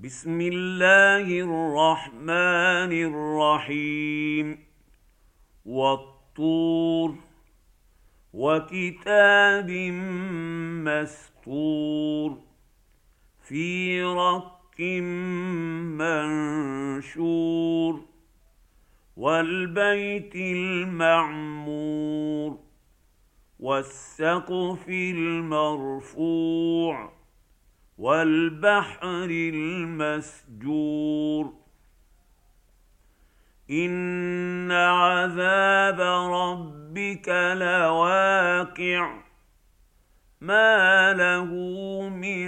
بسم الله الرحمن الرحيم. والطور وكتاب مسطور في رق منشور والبيت المعمور والسقف المرفوع والبحر المسجور. إن عذاب ربك لواقع ما له من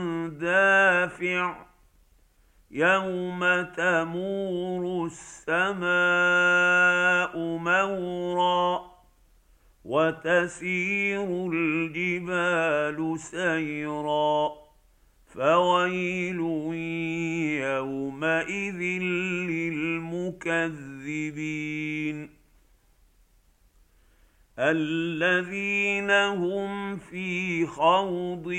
دافع يوم تمور السماء مورا وتسير الجبال سيرا فويل يومئذ للمكذبين الذين هم في خوض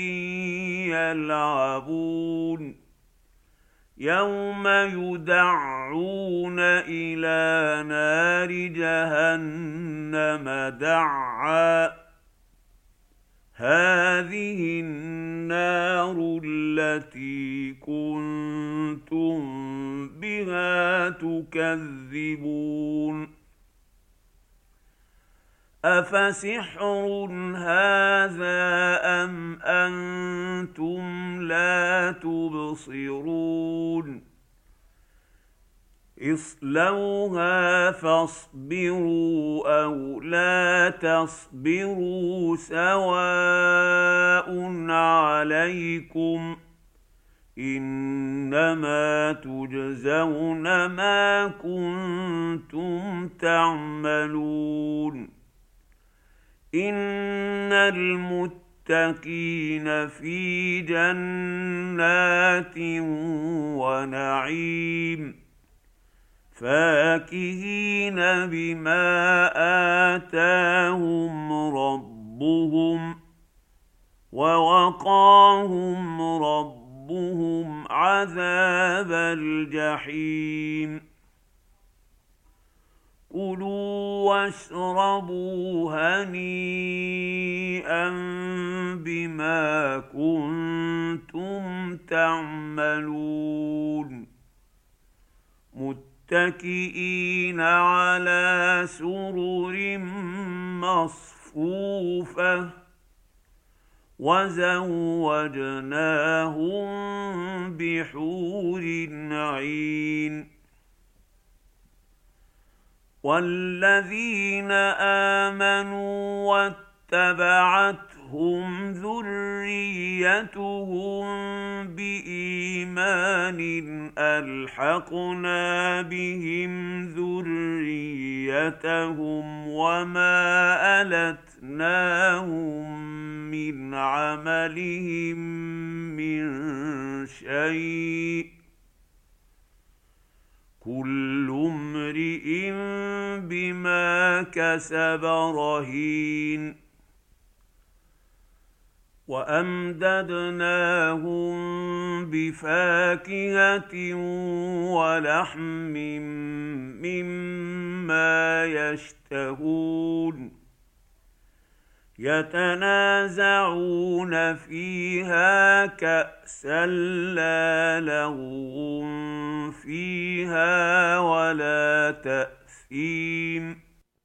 يلعبون يوم يدعون إلى نار جهنم دعا هذه النار التي كنتم بها تكذبون أفسحر هذا أم أنتم لا تبصرون اصلوها فاصبروا أو لا تصبروا سواء عليكم إنما تجزون ما كنتم تعملون. إن المتقين في جنات ونعيم فاكهين بما آتاهم ربهم ووقاهم ربهم عذاب الجحيم. كلوا واشربوا هنيئا بما كنتم تعملون متكئين على سرر مصفوفة وزوجناهم بحور عين. والذين آمنوا واتبعتهم ذريتهم بإيمان ألحقنا بهم ذريتهم وما ألتناهم من عملهم من شيء كل امرئ بما كسب رهين. وأمددناهم بفاكهة ولحم مما يشتهون يتنازعون فيها كأسا لا لغو فيها ولا تأثيم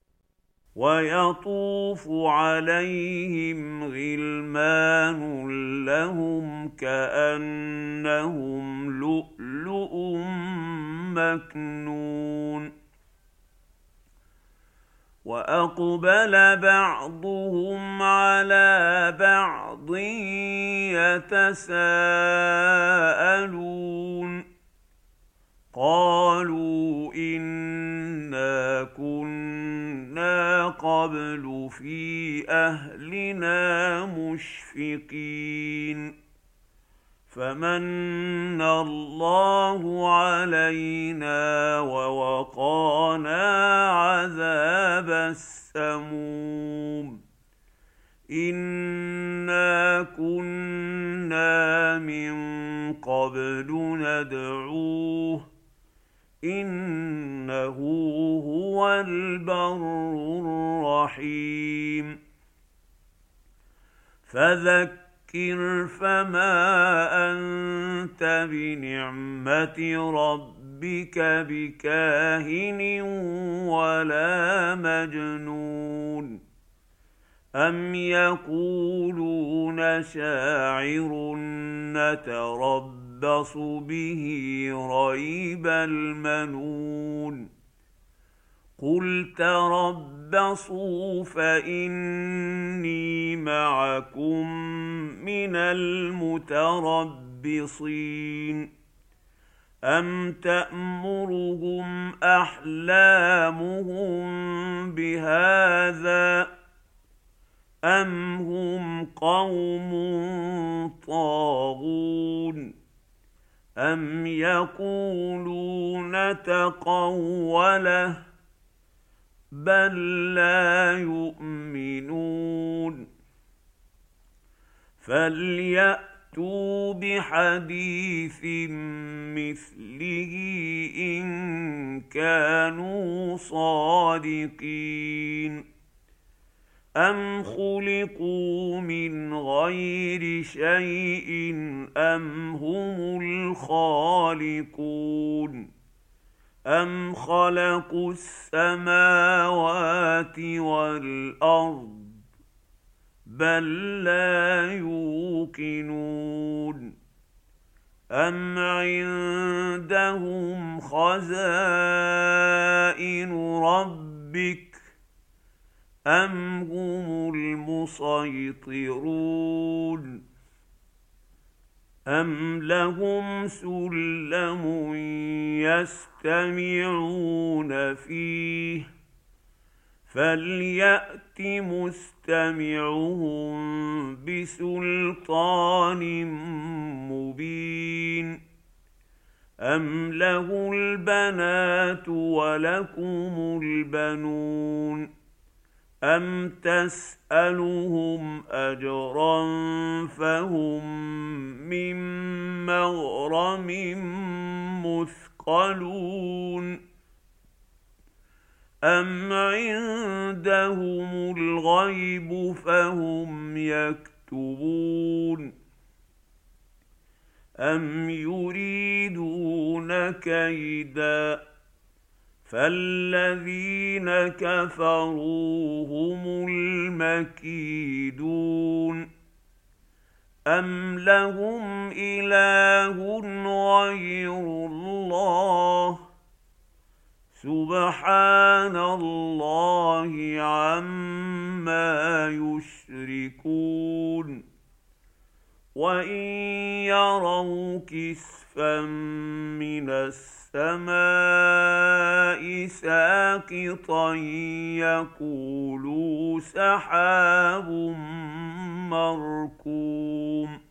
ويطوف عليهم غلمان لهم كأنهم لؤلؤ مكنون. وأقبل بعضهم على بعض يتساءلون قالوا إنا كنا قبل في أهلنا مشفقين فمن الله علينا ووقانا عذاب السموم. إنا كنا من قبل ندعوه إنه هو البر الرحيم فذكر فما أنت بنعمة ربك بكاهن ولا مجنون أم يقولون شاعر نتربص به ريب المنون قل تربصوا فإني معكم من المتربصين أم تأمرهم أحلامهم بهذا أم هم قوم طاغون أم يقولون تقوله بل لا يؤمنون فليأتوا بحديث مثله إن كانوا صادقين أم خلقوا من غير شيء أم هم الخالقون أم خلقوا السماوات والأرض بل لا يوقنون أم عندهم خزائن ربك أم هم المسيطرون أم لهم سلم يستمعون فيه فليأت مستمعهم بسلطان مبين أم له البنات ولكم البنون أم تسألهم أجرا فهم من مغرم مثقلون أم عندهم الغيب فهم يكتبون أم يريدون كيدا فالذين كفروا هم المكيدون أم لهم إله غير الله سبحان الله عما يشركون وإن يروا كسفا من السماء ساقطا يقولوا سحاب مركوم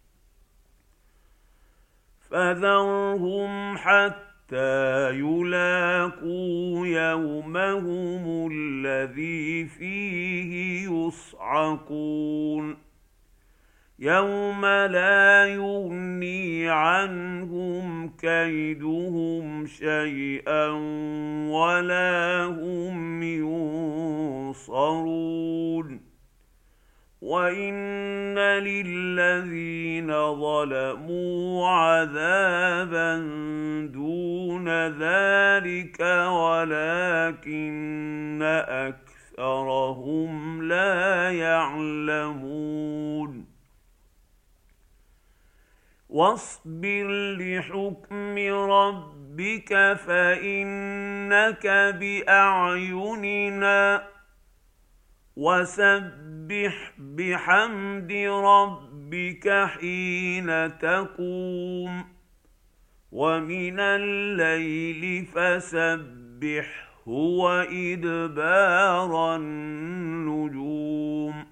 فذرهم حتى يلاقوا يومهم الذي فيه يصعقون يوم لا يغني عنهم كيدهم شيئا ولا هم ينصرون وإن للذين ظلموا عذابا دون ذلك ولكن أكثرهم لا يعلمون واصبر لحكم ربك فإنك بأعيننا وسبح بحمد ربك حين تقوم ومن الليل فسبحه وإدبار النجوم